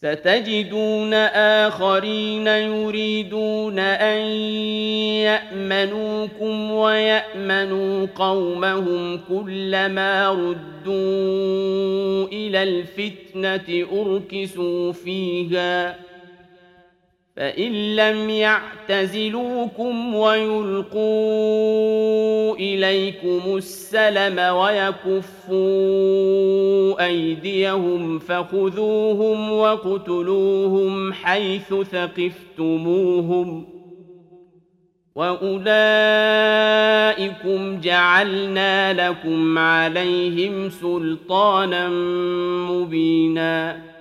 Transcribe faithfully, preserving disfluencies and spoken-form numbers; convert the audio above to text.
ستجدون آخرين يريدون أن يأمنوكم ويأمنوا قومهم كلما ردوا إلى الفتنة أركسوا فيها فإن لم يعتزلوكم ويلقوا إليكم السلم ويكفوا أيديهم فخذوهم وَاقْتُلُوهُمْ حيث ثقفتموهم وأولئكم جعلنا لكم عليهم سلطانا مبينا